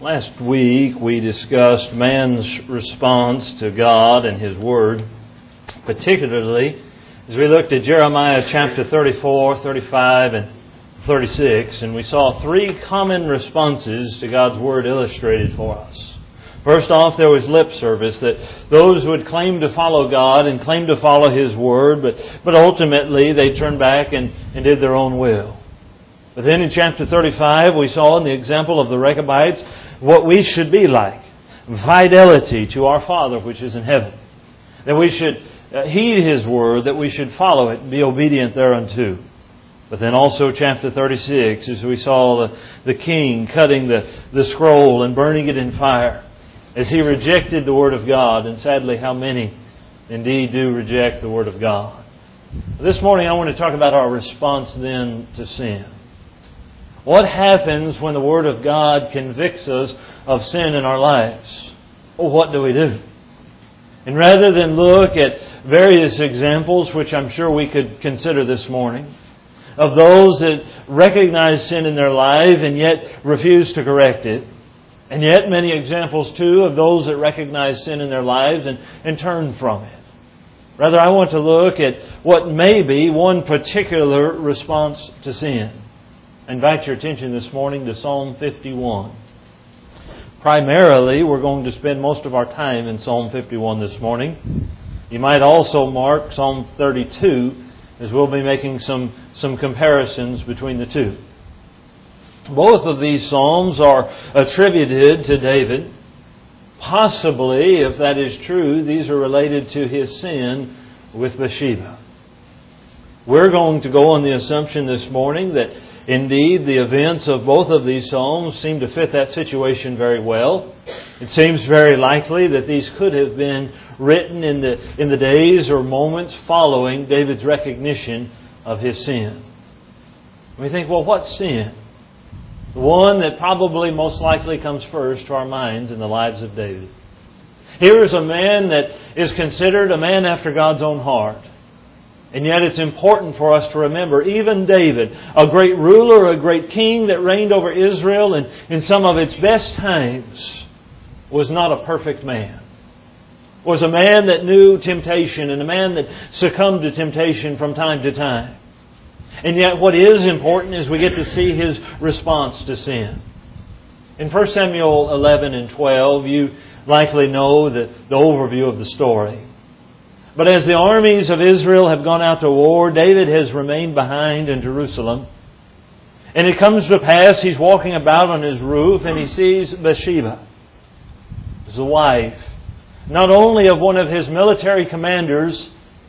Last week we discussed man's response to God and His Word, particularly as we looked at Jeremiah chapter 34, 35, and 36, and we saw three common responses to God's Word illustrated for us. First off, there was lip service, that those would claim to follow God and claim to follow His Word, but ultimately they turned back and did their own will. But then in chapter 35, we saw in the example of the Rechabites what we should be like. Fidelity to our Father which is in heaven. That we should heed His Word, that we should follow it and be obedient thereunto. But then also chapter 36, as we saw the king cutting the scroll and burning it in fire, as he rejected the Word of God. And sadly, how many indeed do reject the Word of God. This morning I want to talk about our response then to sin. What happens when the Word of God convicts us of sin in our lives? Well, what do we do? And rather than look at various examples, which I'm sure we could consider this morning, of those that recognize sin in their life and yet refuse to correct it, and yet many examples too of those that recognize sin in their lives and turn from it. Rather, I want to look at what may be one particular response to sin. I invite your attention this morning to Psalm 51. Primarily, we're going to spend most of our time in Psalm 51 this morning. You might also mark Psalm 32, as we'll be making some comparisons between the two. Both of these psalms are attributed to David. Possibly, if that is true, these are related to his sin with Bathsheba. We're going to go on the assumption this morning that indeed the events of both of these psalms seem to fit that situation very well. It seems very likely that these could have been written in the days or moments following David's recognition of his sin. We think, well, what's sin? The one that probably most likely comes first to our minds in the lives of David. Here is a man that is considered a man after God's own heart. And yet it's important for us to remember, even David, a great ruler, a great king that reigned over Israel and in some of its best times, was not a perfect man. Was a man that knew temptation and a man that succumbed to temptation from time to time. And yet what is important is we get to see his response to sin. In 1 Samuel 11 and 12, you likely know the overview of the story. But as the armies of Israel have gone out to war, David has remained behind in Jerusalem. And it comes to pass, he's walking about on his roof and he sees Bathsheba, the wife, not only of one of his military commanders,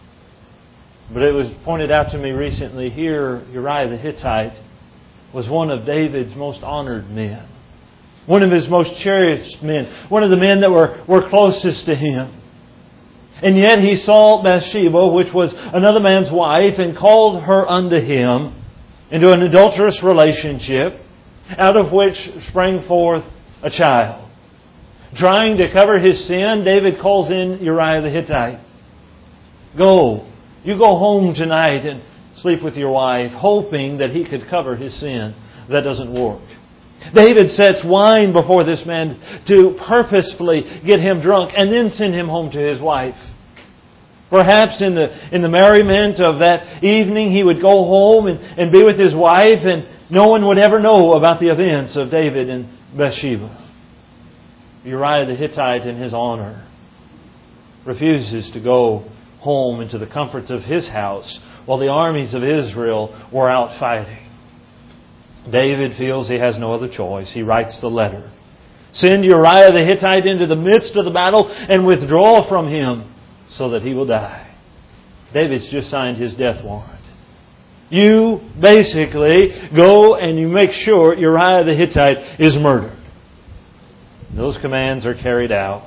but it was pointed out to me recently here, Uriah the Hittite was one of David's most honored men. One of his most cherished men. One of the men that were closest to him. And yet he saw Bathsheba, which was another man's wife, and called her unto him into an adulterous relationship, out of which sprang forth a child. Trying to cover his sin, David calls in Uriah the Hittite. Go. You go home tonight and sleep with your wife, hoping that he could cover his sin. That doesn't work. David sets wine before this man to purposefully get him drunk and then send him home to his wife. Perhaps in the merriment of that evening he would go home and be with his wife, and no one would ever know about the events of David and Bathsheba. Uriah the Hittite, in his honor, refuses to go home into the comforts of his house while the armies of Israel were out fighting. David feels he has no other choice. He writes the letter. Send Uriah the Hittite into the midst of the battle and withdraw from him so that he will die. David's just signed his death warrant. You basically go and you make sure Uriah the Hittite is murdered. Those commands are carried out.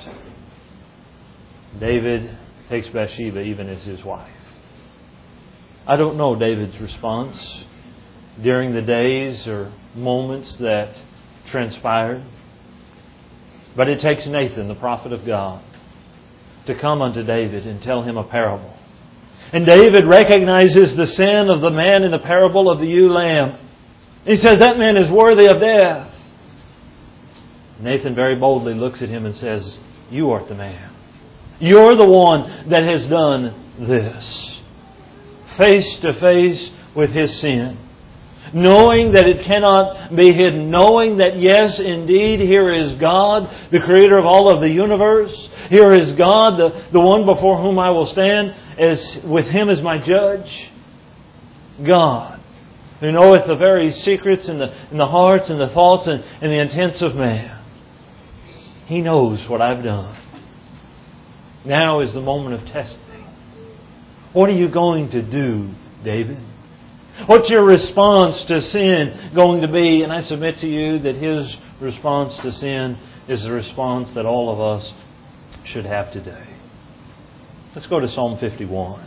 David takes Bathsheba even as his wife. I don't know David's response during the days or moments that transpired. But it takes Nathan, the prophet of God, to come unto David and tell him a parable. And David recognizes the sin of the man in the parable of the ewe lamb. He says, that man is worthy of death. Nathan very boldly looks at him and says, "You art the man. You're the one that has done this." Face to face with his sin. Knowing that it cannot be hidden. Knowing that, yes, indeed, here is God, the Creator of all of the universe. Here is God, the one before whom I will stand as with Him as my judge. God, who knoweth the very secrets in the hearts and the thoughts and the intents of man. He knows what I've done. Now is the moment of testing. What are you going to do, David? What's your response to sin going to be? And I submit to you that his response to sin is the response that all of us should have today. Let's go to Psalm 51.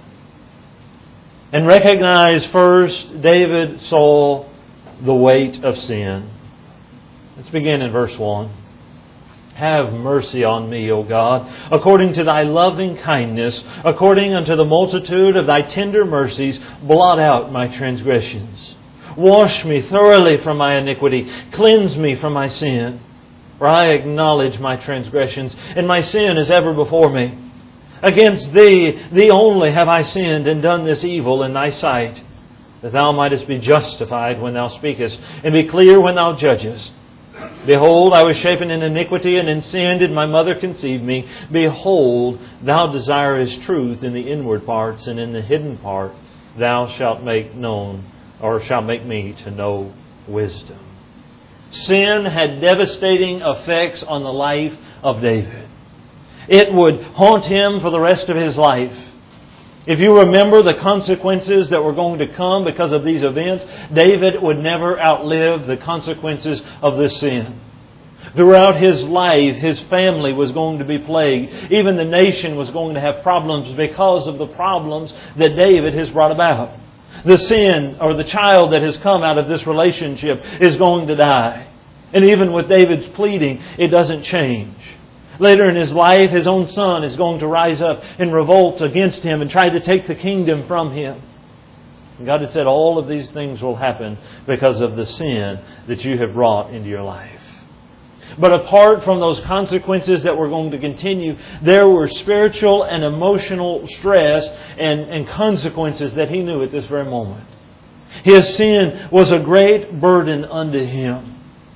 And recognize first, David saw the weight of sin. Let's begin in verse 1. Have mercy on me, O God, according to Thy loving kindness, according unto the multitude of Thy tender mercies, blot out my transgressions. Wash me thoroughly from my iniquity, cleanse me from my sin. For I acknowledge my transgressions, and my sin is ever before me. Against Thee, Thee only have I sinned and done this evil in Thy sight, that Thou mightest be justified when Thou speakest, and be clear when Thou judgest. Behold, I was shapen in iniquity, and in sin did my mother conceive me. Behold, Thou desirest truth in the inward parts, and in the hidden part Thou shalt make known, or shalt make me to know wisdom. Sin had devastating effects on the life of David. It would haunt him for the rest of his life. If you remember the consequences that were going to come because of these events, David would never outlive the consequences of this sin. Throughout his life, his family was going to be plagued. Even the nation was going to have problems because of the problems that David has brought about. The sin or the child that has come out of this relationship is going to die. And even with David's pleading, it doesn't change. Later in his life, his own son is going to rise up in revolt against him and try to take the kingdom from him. And God has said all of these things will happen because of the sin that you have brought into your life. But apart from those consequences that were going to continue, there were spiritual and emotional stress and consequences that he knew at this very moment. His sin was a great burden unto him.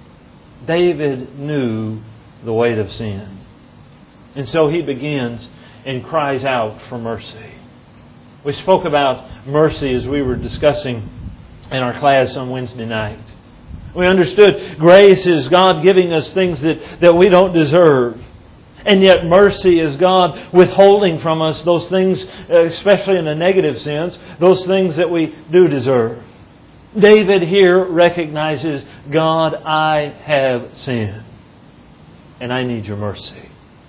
David knew the weight of sin. And so he begins and cries out for mercy. We spoke about mercy as we were discussing in our class on Wednesday night. We understood grace is God giving us things that we don't deserve. And yet mercy is God withholding from us those things, especially in a negative sense, those things that we do deserve. David here recognizes, God, I have sinned. And I need your mercy.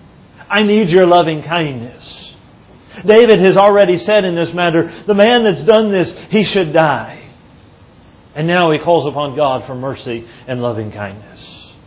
I need your loving kindness. David has already said in this matter, the man that's done this, he should die. And now he calls upon God for mercy and loving kindness.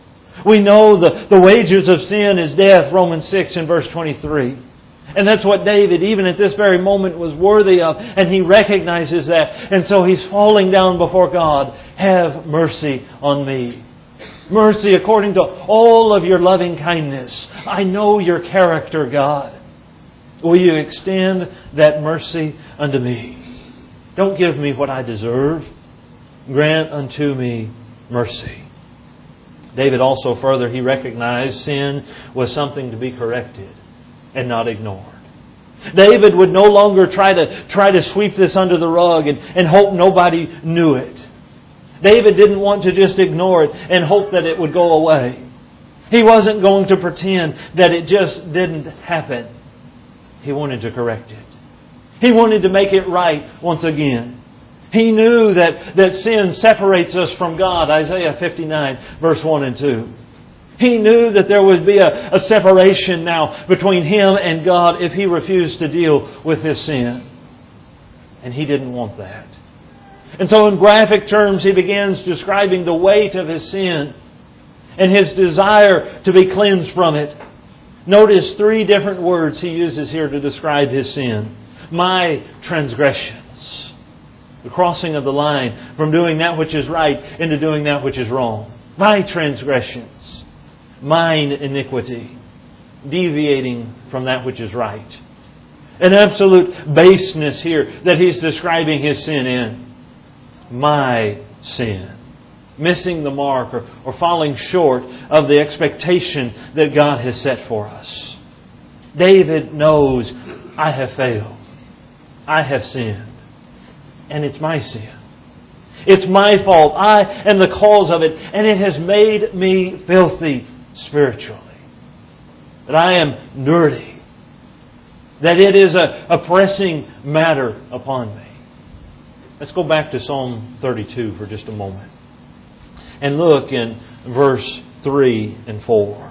We know the wages of sin is death, Romans 6 and verse 23. And that's what David, even at this very moment, was worthy of. And he recognizes that. And so he's falling down before God. Have mercy on me. Mercy according to all of your loving kindness. I know your character, God. Will you extend that mercy unto me? Don't give me what I deserve. Grant unto me mercy. David also further, he recognized sin was something to be corrected and not ignored. David would no longer try to sweep this under the rug and hope nobody knew it. David didn't want to just ignore it and hope that it would go away. He wasn't going to pretend that it just didn't happen. He wanted to correct it. He wanted to make it right once again. He knew that sin separates us from God, Isaiah 59, verse 1 and 2. He knew that there would be a separation now between him and God if he refused to deal with his sin. And he didn't want that. And so in graphic terms, he begins describing the weight of his sin and his desire to be cleansed from it. Notice 3 different words he uses here to describe his sin. My transgressions. The crossing of the line from doing that which is right into doing that which is wrong. My transgressions. mine iniquity, deviating from that which is right. An absolute baseness here that he's describing his sin in. My sin. Missing the mark or falling short of the expectation that God has set for us. David knows, I have failed. I have sinned. And it's my sin. It's my fault. I am the cause of it. And it has made me filthy spiritually. That I am dirty. That it is a pressing matter upon me. Let's go back to Psalm 32 for just a moment. And look in verse 3 and 4.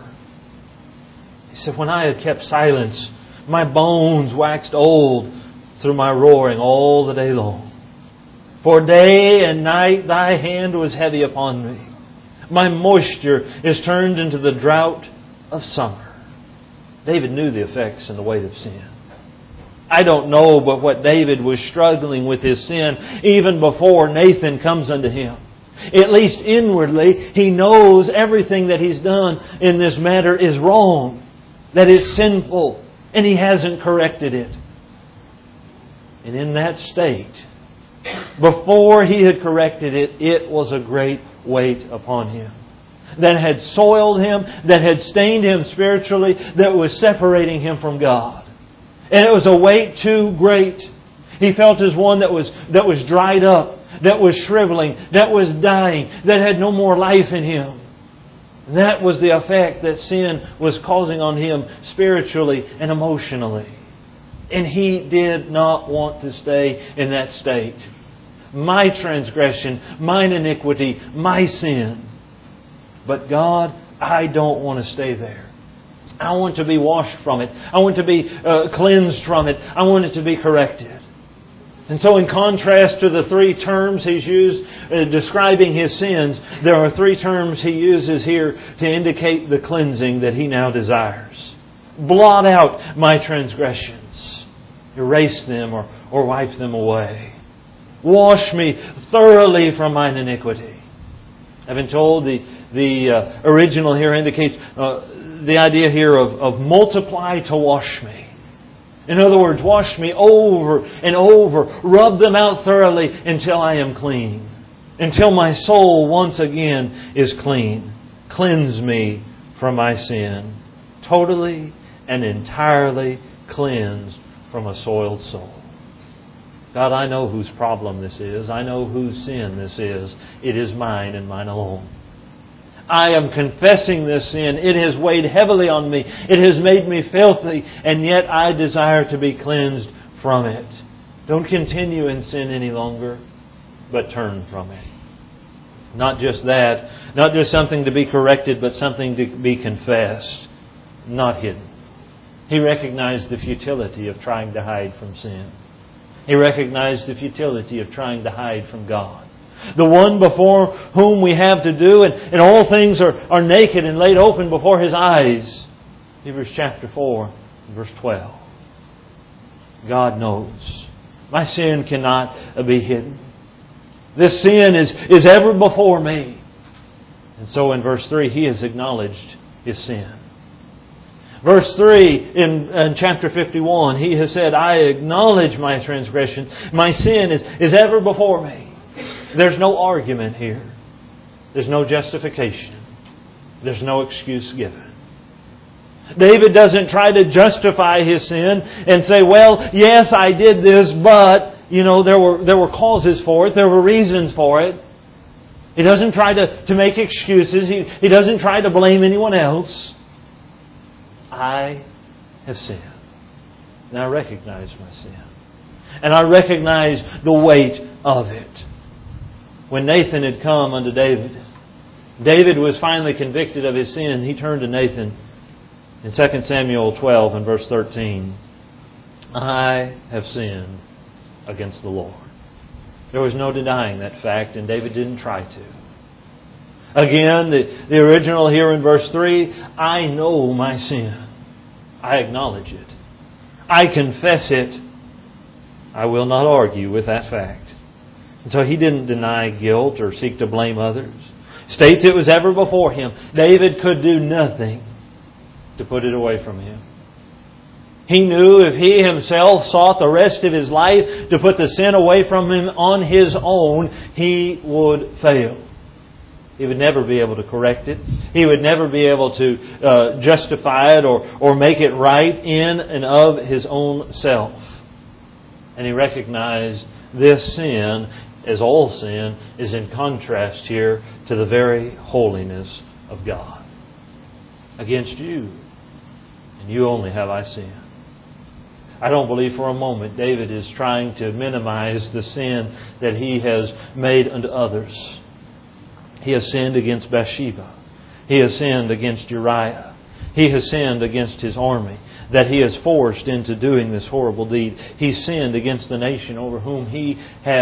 He said, when I had kept silence, my bones waxed old through my roaring all the day long. For day and night thy hand was heavy upon me. My moisture is turned into the drought of summer. David knew the effects and the weight of sin. I don't know but what David was struggling with his sin even before Nathan comes unto him. At least inwardly, he knows everything that he's done in this matter is wrong. That it's sinful. And he hasn't corrected it. And in that state, before he had corrected it, it was a great weight upon him. That had soiled him, that had stained him spiritually, that was separating him from God. And it was a weight too great. He felt as one that was dried up, that was shriveling, that was dying, that had no more life in him. That was the effect that sin was causing on him spiritually and emotionally. And he did not want to stay in that state. My transgression, mine iniquity, my sin. But God, I don't want to stay there. I want to be washed from it. I want to be cleansed from it. I want it to be corrected. And so in contrast to the three terms he's used describing his sins, there are three terms he uses here to indicate the cleansing that he now desires. Blot out my transgressions. Erase them or wipe them away. Wash me thoroughly from mine iniquity. I've been told the original here indicates the idea here of multiply to wash me. In other words, wash me over and over. Rub them out thoroughly until I am clean. Until my soul once again is clean. Cleanse me from my sin. Totally and entirely cleansed from a soiled soul. God, I know whose problem this is. I know whose sin this is. It is mine and mine alone. I am confessing this sin. It has weighed heavily on me. It has made me filthy. And yet I desire to be cleansed from it. Don't continue in sin any longer, but turn from it. Not just that. Not just something to be corrected, but something to be confessed. Not hidden. He recognized the futility of trying to hide from sin. He recognized the futility of trying to hide from God. The one before whom we have to do, and all things are naked and laid open before His eyes. Hebrews chapter 4, verse 12. God knows. My sin cannot be hidden. This sin is ever before me. And so in verse 3, He has acknowledged His sin. Verse 3 in chapter 51, He has said, I acknowledge my transgression. My sin is ever before me. There's no argument here. There's no justification. There's no excuse given. David doesn't try to justify his sin and say, well, yes, I did this, but, there were causes for it. There were reasons for it. He doesn't try to make excuses. He doesn't try to blame anyone else. I have sinned. And I recognize my sin. And I recognize the weight of it. When Nathan had come unto David, David was finally convicted of his sin. He turned to Nathan in 2 Samuel 12 and verse 13. I have sinned against the Lord. There was no denying that fact, and David didn't try to. Again, the original here in verse 3, I know my sin. I acknowledge it. I confess it. I will not argue with that fact. And so he didn't deny guilt or seek to blame others. states it was ever before him. David could do nothing to put it away from him. He knew if he himself sought the rest of his life to put the sin away from him on his own, he would fail. He would never be able to correct it. He would never be able to justify it or make it right in and of his own self. And he recognized this sin, as all sin, is in contrast here to the very holiness of God. Against you, and you only have I sinned. I don't believe for a moment David is trying to minimize the sin that he has made unto others. He has sinned against Bathsheba. He has sinned against Uriah. He has sinned against his army, that he is forced into doing this horrible deed. He sinned against the nation over whom he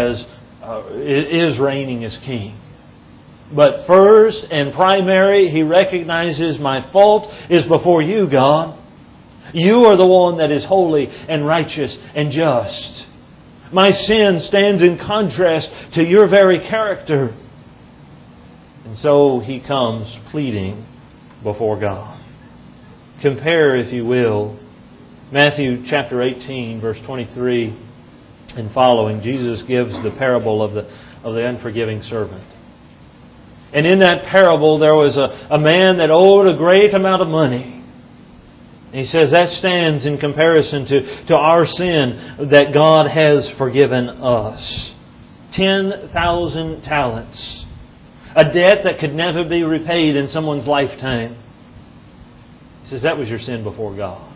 is reigning as king. But first and primary, he recognizes my fault is before you, God. You are the one that is holy and righteous and just. My sin stands in contrast to your very character. And so he comes pleading before God. Compare, if you will, Matthew chapter 18, verse 23 and following. Jesus gives the parable of the unforgiving servant. And in that parable there was a man that owed a great amount of money. And he says that stands in comparison to our sin that God has forgiven us. 10,000 talents. A debt that could never be repaid in someone's lifetime. He says that was your sin before God.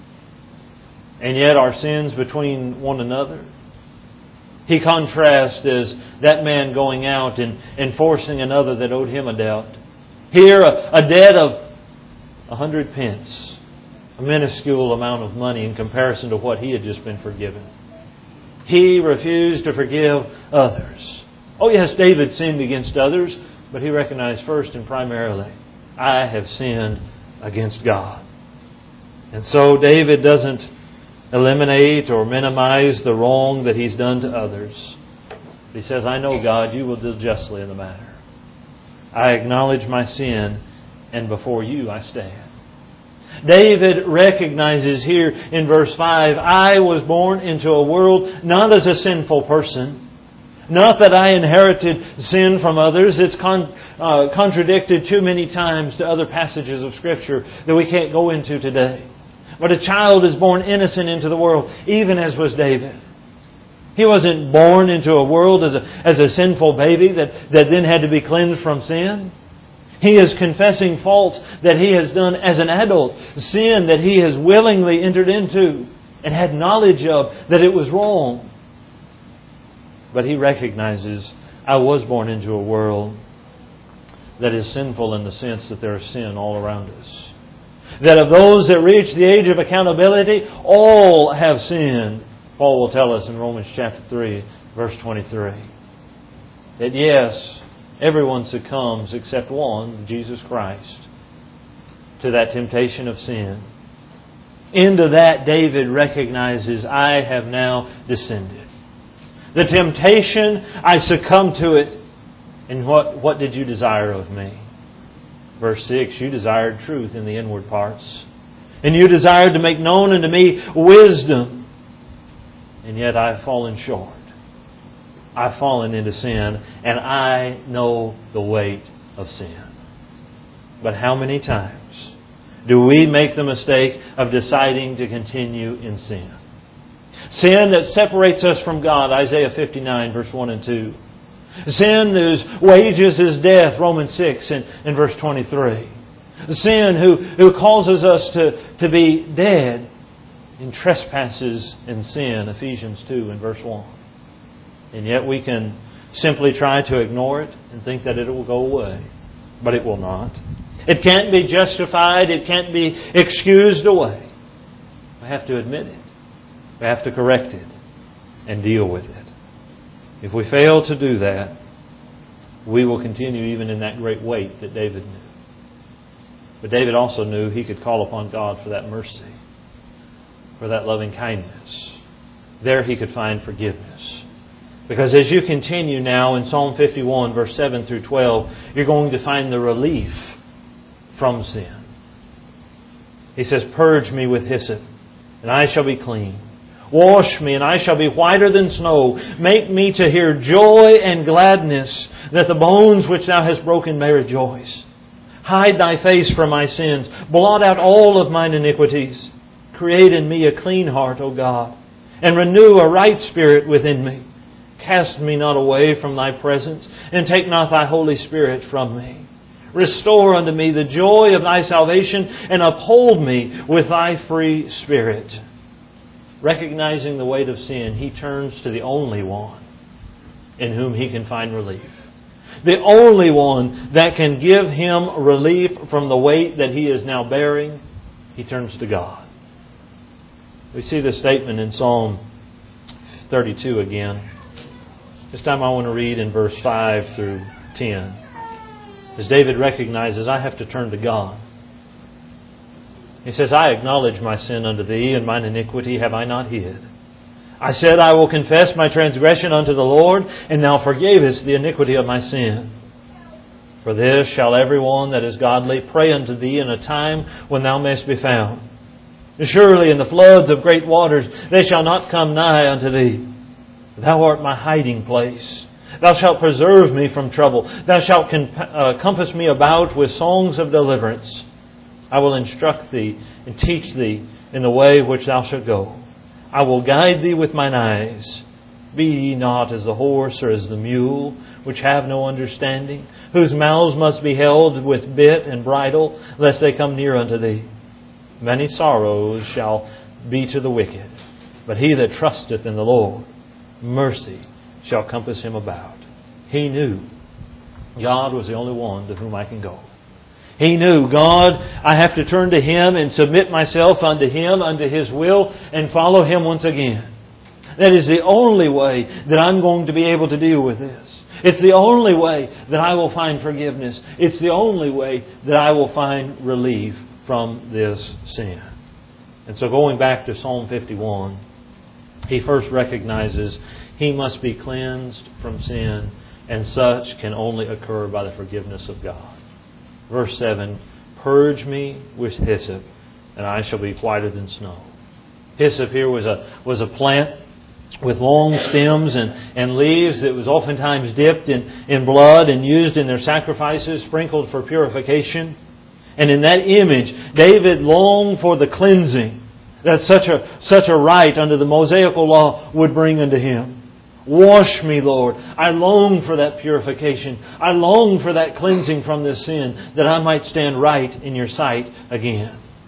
And yet our sins between one another. He contrasts as that man going out and forcing another that owed him a debt. Here a debt of 100 pence. A minuscule amount of money in comparison to what he had just been forgiven. He refused to forgive others. Oh yes, David sinned against others, but he recognized first and primarily, I have sinned against God. And so David doesn't eliminate or minimize the wrong that he's done to others. He says, I know, God, you will deal justly in the matter. I acknowledge my sin, and before you I stand. David recognizes here in verse 5, I was born into a world not as a sinful person. Not that I inherited sin from others. It's contradicted too many times to other passages of Scripture that we can't go into today. But a child is born innocent into the world, even as was David. He wasn't born into a world as a sinful baby that then had to be cleansed from sin. He is confessing faults that he has done as an adult, sin that he has willingly entered into and had knowledge of that it was wrong. But he recognizes, I was born into a world that is sinful in the sense that there is sin all around us. That of those that reach the age of accountability, all have sinned. Paul will tell us in Romans chapter 3, verse 23. That yes, everyone succumbs except one, Jesus Christ, to that temptation of sin. Into that David recognizes, I have now descended. The temptation, I succumbed to it. And what did you desire of me? Verse 6, you desired truth in the inward parts. And you desired to make known unto me wisdom. And yet I have fallen short. I've fallen into sin, and I know the weight of sin. But how many times do we make the mistake of deciding to continue in sin? Sin that separates us from God, Isaiah 59, verse 1 and 2. Sin whose wages is death, Romans 6 and verse 23. Sin who causes us to be dead in trespasses and sin, Ephesians 2 and verse 1. And yet we can simply try to ignore it and think that it will go away. But it will not. It can't be justified. It can't be excused away. We have to admit it. We have to correct it and deal with it. If we fail to do that, we will continue even in that great weight that David knew. But David also knew he could call upon God for that mercy, for that loving kindness. There he could find forgiveness. Because as you continue now in Psalm 51, verse 7 through 12, you're going to find the relief from sin. He says, "Purge me with hyssop, and I shall be clean. Wash me, and I shall be whiter than snow. Make me to hear joy and gladness, that the bones which Thou hast broken may rejoice. Hide Thy face from my sins. Blot out all of mine iniquities. Create in me a clean heart, O God, and renew a right spirit within me. Cast me not away from Thy presence, and take not Thy Holy Spirit from me. Restore unto me the joy of Thy salvation, and uphold me with Thy free Spirit." Recognizing the weight of sin, he turns to the only one in whom he can find relief. The only one that can give him relief from the weight that he is now bearing. He turns to God. We see this statement in Psalm 32 again. This time I want to read in verse 5 through 10. As David recognizes, I have to turn to God. He says, "I acknowledge my sin unto Thee, and mine iniquity have I not hid. I said, I will confess my transgression unto the Lord, and Thou forgavest the iniquity of my sin. For this shall every one that is godly pray unto Thee in a time when Thou mayst be found. Surely in the floods of great waters they shall not come nigh unto Thee. Thou art my hiding place. Thou shalt preserve me from trouble. Thou shalt compass me about with songs of deliverance. I will instruct thee and teach thee in the way which thou shalt go. I will guide thee with mine eyes. Be ye not as the horse or as the mule, which have no understanding, whose mouths must be held with bit and bridle, lest they come near unto thee. Many sorrows shall be to the wicked, but he that trusteth in the Lord, mercy shall compass him about." He knew God was the only one to whom I can go. He knew, God, I have to turn to Him and submit myself unto Him, unto His will, and follow Him once again. That is the only way that I'm going to be able to deal with this. It's the only way that I will find forgiveness. It's the only way that I will find relief from this sin. And so going back to Psalm 51, he first recognizes he must be cleansed from sin, and such can only occur by the forgiveness of God. Verse 7, "Purge me with hyssop, and I shall be whiter than snow." Hyssop here was a plant with long stems and leaves that was oftentimes dipped in blood and used in their sacrifices, sprinkled for purification. And in that image, David longed for the cleansing that such a rite under the Mosaical law would bring unto him. Wash me, Lord. I long for that purification. I long for that cleansing from this sin, that I might stand right in Your sight again.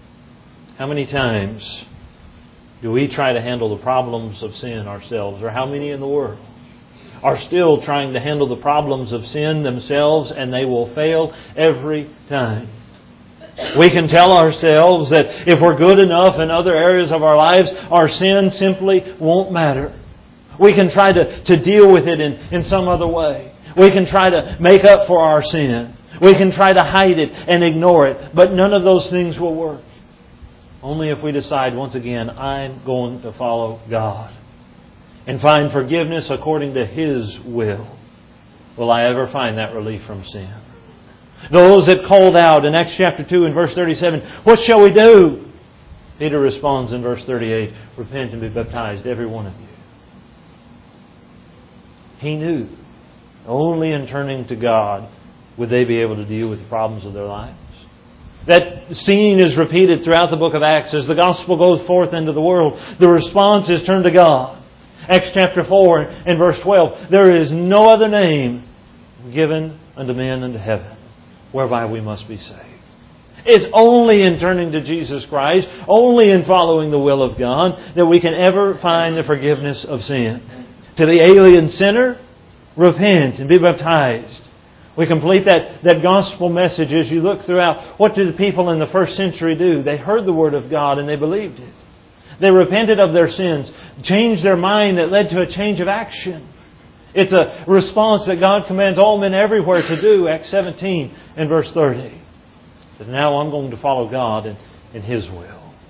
How many times do we try to handle the problems of sin ourselves? Or how many in the world are still trying to handle the problems of sin themselves, and they will fail every time? We can tell ourselves that if we're good enough in other areas of our lives, our sin simply won't matter. We can try to deal with it in some other way. We can try to make up for our sin. We can try to hide it and ignore it. But none of those things will work. Only if we decide once again, I'm going to follow God and find forgiveness according to His will, will I ever find that relief from sin. Those that called out in Acts chapter 2 and verse 37, "What shall we do?" Peter responds in verse 38, "Repent and be baptized, every one of you." He knew only in turning to God would they be able to deal with the problems of their lives. That scene is repeated throughout the book of Acts as the gospel goes forth into the world. The response is turn to God. Acts chapter 4 and verse 12, "There is no other name given unto men under heaven whereby we must be saved." It's only in turning to Jesus Christ, only in following the will of God, that we can ever find the forgiveness of sin. To the alien sinner, repent and be baptized. We complete that gospel message as you look throughout. What did the people in the first century do? They heard the Word of God and they believed it. They repented of their sins, changed their mind that led to a change of action. It's a response that God commands all men everywhere to do, Acts 17 and verse 30. But now I'm going to follow God in His will.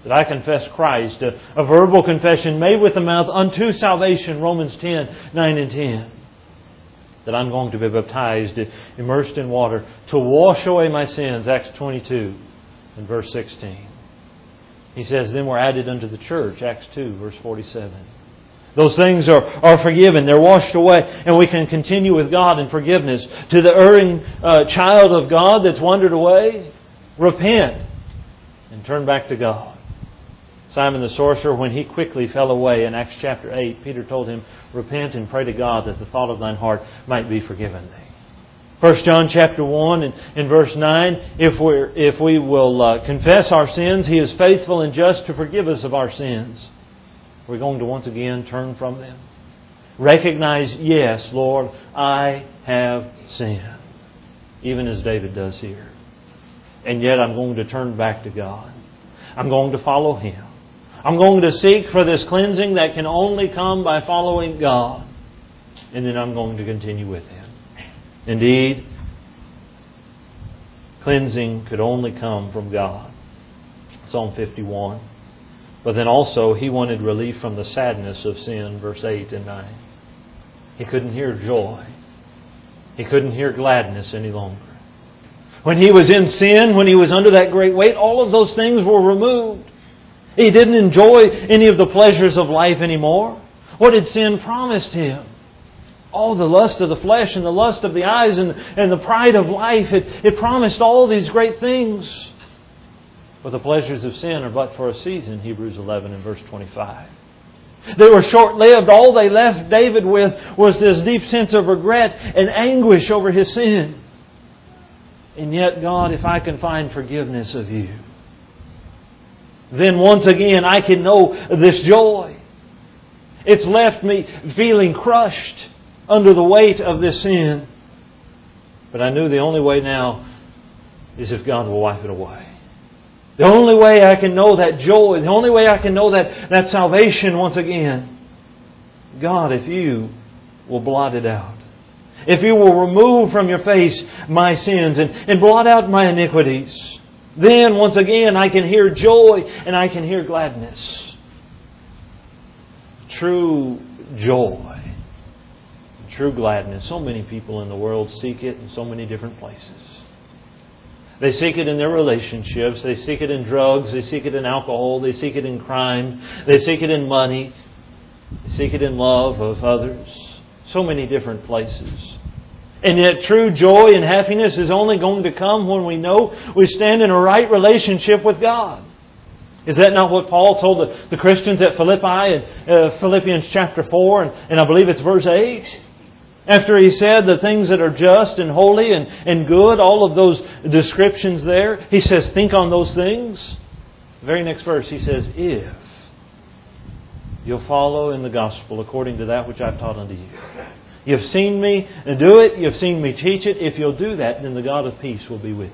that I confess Christ, a verbal confession made with the mouth unto salvation, Romans 10, 9 and 10. That I'm going to be baptized, immersed in water, to wash away my sins, Acts 22 and verse 16. He says, then we're added unto the church, Acts 2, verse 47. Those things are forgiven, they're washed away, and we can continue with God in forgiveness. To the erring child of God that's wandered away, repent and turn back to God. Simon the sorcerer, when he quickly fell away in Acts chapter 8, Peter told him, repent and pray to God that the thought of thine heart might be forgiven thee. 1 John chapter 1 and verse 9, if we will confess our sins, He is faithful and just to forgive us of our sins. We're going to once again turn from them. Recognize, yes, Lord, I have sinned. Even as David does here. And yet I'm going to turn back to God. I'm going to follow Him. I'm going to seek for this cleansing that can only come by following God. And then I'm going to continue with Him. Indeed, cleansing could only come from God. Psalm 51. But then also, He wanted relief from the sadness of sin, verse 8 and 9. He couldn't hear joy. He couldn't hear gladness any longer. When he was in sin, when he was under that great weight, all of those things were removed. He didn't enjoy any of the pleasures of life anymore. What had sin promised him? Oh, the lust of the flesh and the lust of the eyes and the pride of life. It promised all these great things. But the pleasures of sin are but for a season, Hebrews 11 and verse 25. They were short-lived. All they left David with was this deep sense of regret and anguish over his sin. And yet, God, if I can find forgiveness of You, then once again I can know this joy. It's left me feeling crushed under the weight of this sin. But I knew the only way now is if God will wipe it away. The only way I can know that joy, the only way I can know that salvation once again, God, if You will blot it out. If You will remove from Your face my sins and blot out my iniquities, then once again I can hear joy and I can hear gladness. True joy, true gladness. So many people in the world seek it in so many different places. They seek it in their relationships. They seek it in drugs. They seek it in alcohol. They seek it in crime. They seek it in money. They seek it in love of others. So many different places. And yet true joy and happiness is only going to come when we know we stand in a right relationship with God. Is that not what Paul told the Christians at Philippi in Philippians chapter 4 and I believe it's verse 8? After he said the things that are just and holy and good, all of those descriptions there, he says, think on those things. The very next verse he says, if you'll follow in the gospel according to that which I've taught unto you. You've seen me do it. You've seen me teach it. If you'll do that, then the God of peace will be with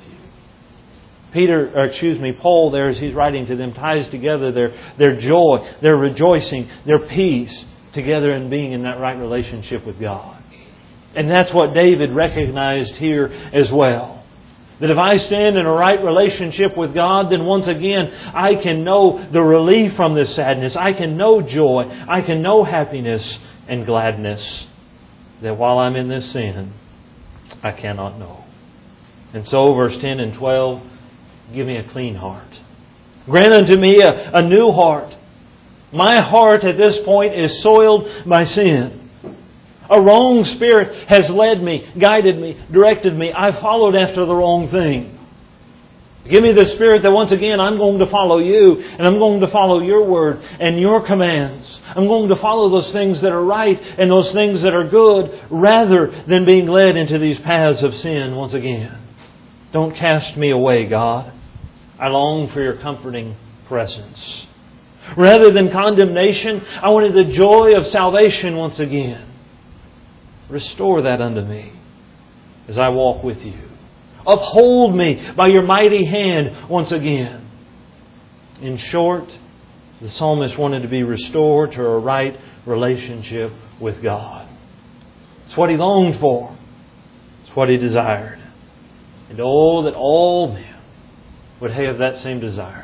you. Paul there, as he's writing to them, ties together their joy, their rejoicing, their peace together in being in that right relationship with God. And that's what David recognized here as well. That if I stand in a right relationship with God, then once again I can know the relief from this sadness. I can know joy. I can know happiness and gladness that while I'm in this sin, I cannot know. And so verse 10 and 12, give me a clean heart. Grant unto me a new heart. My heart at this point is soiled by sin. A wrong spirit has led me, guided me, directed me. I've followed after the wrong thing. Give me the spirit that once again I'm going to follow You and I'm going to follow Your word and Your commands. I'm going to follow those things that are right and those things that are good rather than being led into these paths of sin once again. Don't cast me away, God. I long for Your comforting presence. Rather than condemnation, I wanted the joy of salvation once again. Restore that unto me as I walk with You. Uphold me by Your mighty hand once again. In short, the psalmist wanted to be restored to a right relationship with God. It's what he longed for. It's what he desired. And oh, that all men would have that same desire.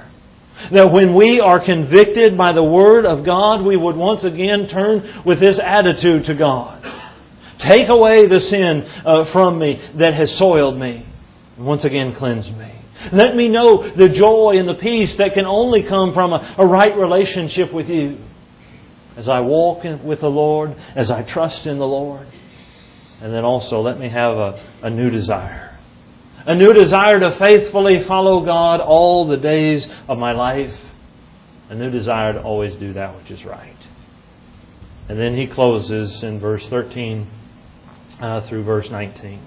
That when we are convicted by the Word of God, we would once again turn with this attitude to God. Take away the sin from me that has soiled me. And once again cleanse me. Let me know the joy and the peace that can only come from a right relationship with You. As I walk with the Lord, as I trust in the Lord. And then also let me have a new desire. A new desire to faithfully follow God all the days of my life. A new desire to always do that which is right. And then he closes in verse 13 through verse 19.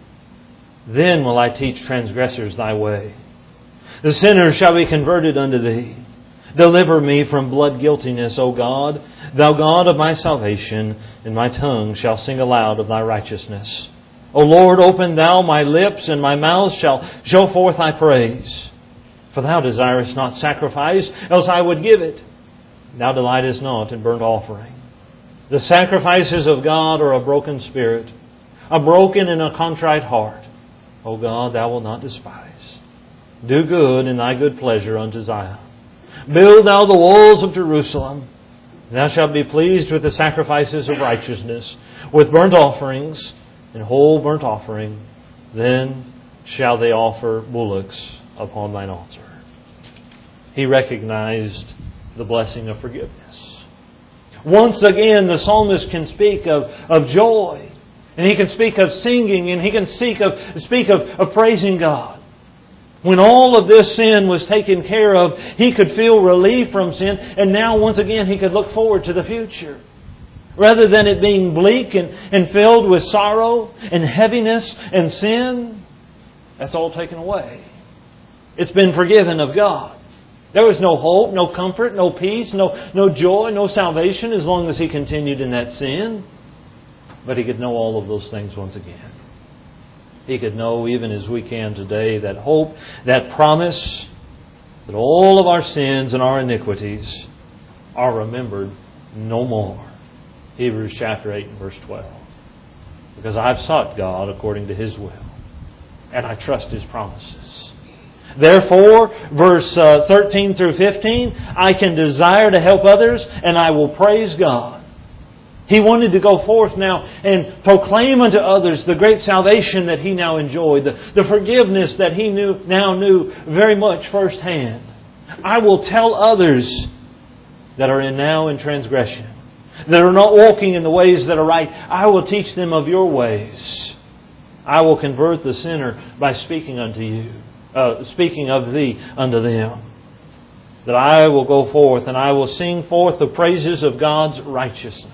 Then will I teach transgressors Thy way. The sinners shall be converted unto Thee. Deliver me from blood guiltiness, O God, Thou God of my salvation, and my tongue shall sing aloud of Thy righteousness. O Lord, open Thou my lips, and my mouth shall show forth Thy praise. For Thou desirest not sacrifice, else I would give it. Thou delightest not in burnt offering. The sacrifices of God are a broken spirit, a broken and a contrite heart. O God, Thou wilt not despise. Do good in Thy good pleasure unto Zion. Build Thou the walls of Jerusalem. Thou shalt be pleased with the sacrifices of righteousness, with burnt offerings and whole burnt offering. Then shall they offer bullocks upon Thine altar. He recognized the blessing of forgiveness. Once again, the psalmist can speak of joy. And he can speak of singing. And he can speak of praising God. When all of this sin was taken care of, he could feel relief from sin. And now, once again, he could look forward to the future. Rather than it being bleak and filled with sorrow and heaviness and sin, that's all taken away. It's been forgiven of God. There was no hope, no comfort, no peace, no joy, no salvation as long as he continued in that sin. But he could know all of those things once again. He could know, even as we can today, that hope, that promise, that all of our sins and our iniquities are remembered no more. Hebrews chapter 8 and verse 12. Because I've sought God according to His will, and I trust His promises. Therefore, verse 13 through 15, I can desire to help others, and I will praise God. He wanted to go forth now and proclaim unto others the great salvation that he now enjoyed, the forgiveness that he now knew very much firsthand. I will tell others that are now in transgression, that are not walking in the ways that are right. I will teach them of Your ways. I will convert the sinner by speaking unto you, speaking of Thee unto them. That I will go forth and I will sing forth the praises of God's righteousness.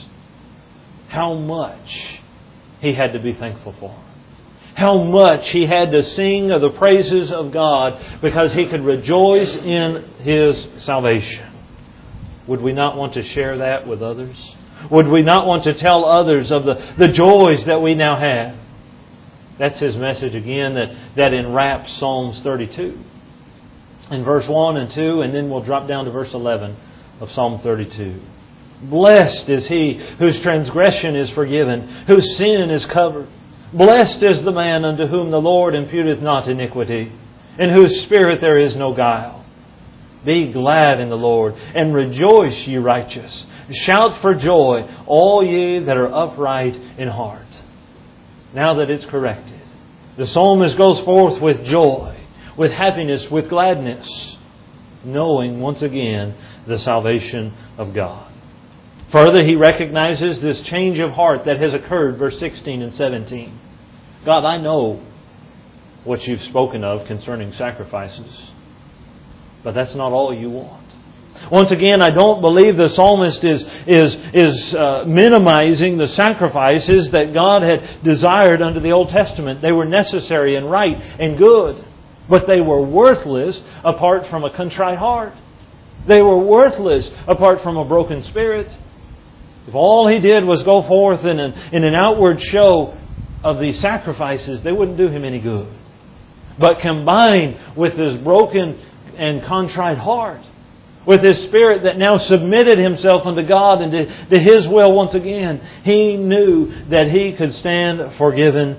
How much he had to be thankful for. How much he had to sing of the praises of God because he could rejoice in His salvation. Would we not want to share that with others? Would we not want to tell others of the joys that we now have? That's his message again that enwraps Psalms 32. In verse 1 and 2, and then we'll drop down to verse 11 of Psalm 32. Blessed is he whose transgression is forgiven, whose sin is covered. Blessed is the man unto whom the Lord imputeth not iniquity, in whose spirit there is no guile. Be glad in the Lord, and rejoice, ye righteous. Shout for joy, all ye that are upright in heart. Now that it's corrected, the psalmist goes forth with joy, with happiness, with gladness, knowing once again the salvation of God. Further, he recognizes this change of heart that has occurred, verse 16 and 17. God, I know what You've spoken of concerning sacrifices, but that's not all You want. Once again, I don't believe the psalmist is minimizing the sacrifices that God had desired under the Old Testament. They were necessary and right and good, but they were worthless apart from a contrite heart. They were worthless apart from a broken spirit. If all he did was go forth in an outward show of these sacrifices, they wouldn't do him any good. But combined with this broken and contrite heart, with his spirit that now submitted himself unto God and to His will once again, he knew that he could stand forgiven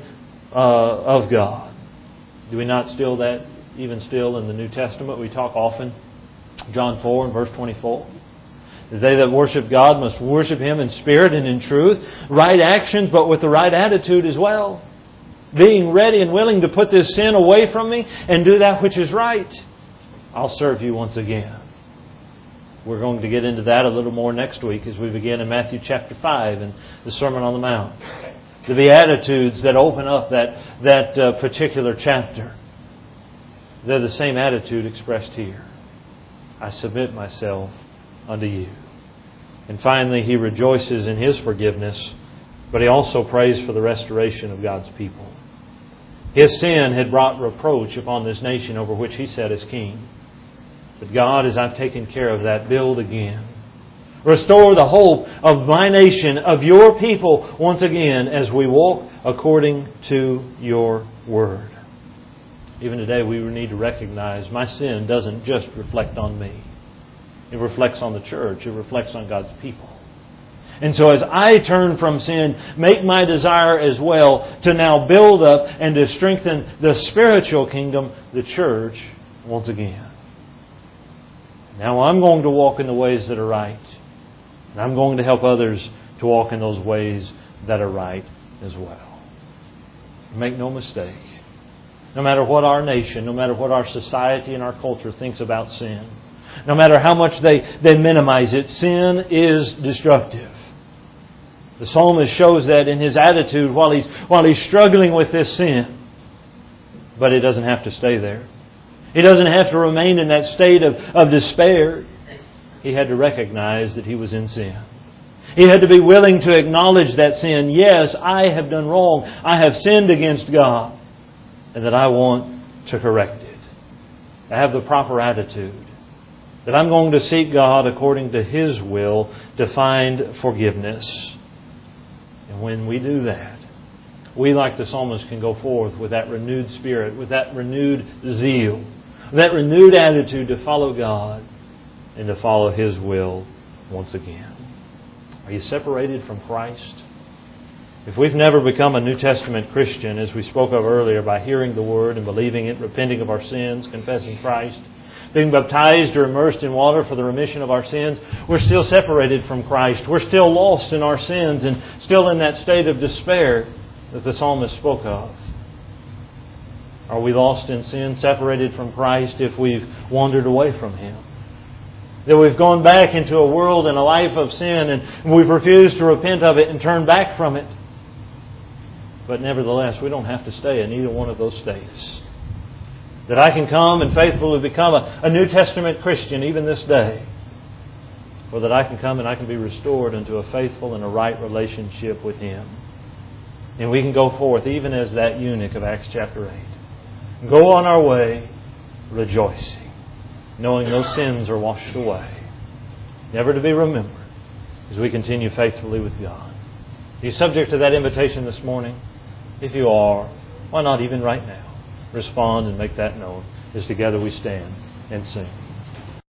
of God. Do we not still that even still in the New Testament? We talk often John 4 and verse 24. They that worship God must worship Him in spirit and in truth. Right actions, but with the right attitude as well. Being ready and willing to put this sin away from me and do that which is right. I'll serve you once again. We're going to get into that a little more next week as we begin in Matthew chapter 5 and the Sermon on the Mount. The Beatitudes that open up that particular chapter. They're the same attitude expressed here. I submit myself unto you. And finally, He rejoices in His forgiveness, but He also prays for the restoration of God's people. His sin had brought reproach upon this nation over which He sat as king. But God, as I've taken care of that, build again. Restore the hope of my nation, of your people, once again as we walk according to your word. Even today we need to recognize my sin doesn't just reflect on me. It reflects on the church. It reflects on God's people. And so as I turn from sin, make my desire as well to now build up and to strengthen the spiritual kingdom, the church, once again. Now I'm going to walk in the ways that are right. And I'm going to help others to walk in those ways that are right as well. Make no mistake. No matter what our nation, no matter what our society and our culture thinks about sin, no matter how much they minimize it, sin is destructive. The psalmist shows that in his attitude while he's struggling with this sin. But it doesn't have to stay there. He doesn't have to remain in that state of despair. He had to recognize that he was in sin. He had to be willing to acknowledge that sin. Yes, I have done wrong. I have sinned against God. And that I want to correct it. I have the proper attitude. That I'm going to seek God according to His will to find forgiveness. And when we do that, we, like the psalmist, can go forth with that renewed spirit, with that renewed zeal, that renewed attitude to follow God and to follow His will once again. Are you separated from Christ? If we've never become a New Testament Christian, as we spoke of earlier, by hearing the Word and believing it, repenting of our sins, confessing Christ, being baptized or immersed in water for the remission of our sins, we're still separated from Christ. We're still lost in our sins and still in that state of despair that the psalmist spoke of. Are we lost in sin, separated from Christ, if we've wandered away from Him? That we've gone back into a world and a life of sin and we've refused to repent of it and turn back from it. But nevertheless, we don't have to stay in either one of those states. That I can come and faithfully become a New Testament Christian even this day. Or that I can come and I can be restored into a faithful and a right relationship with Him. And we can go forth even as that eunuch of Acts chapter 8. Go on our way rejoicing, knowing those sins are washed away, never to be remembered as we continue faithfully with God. Are you subject to that invitation this morning? If you are, why not even right now respond and make that known as together we stand and sing.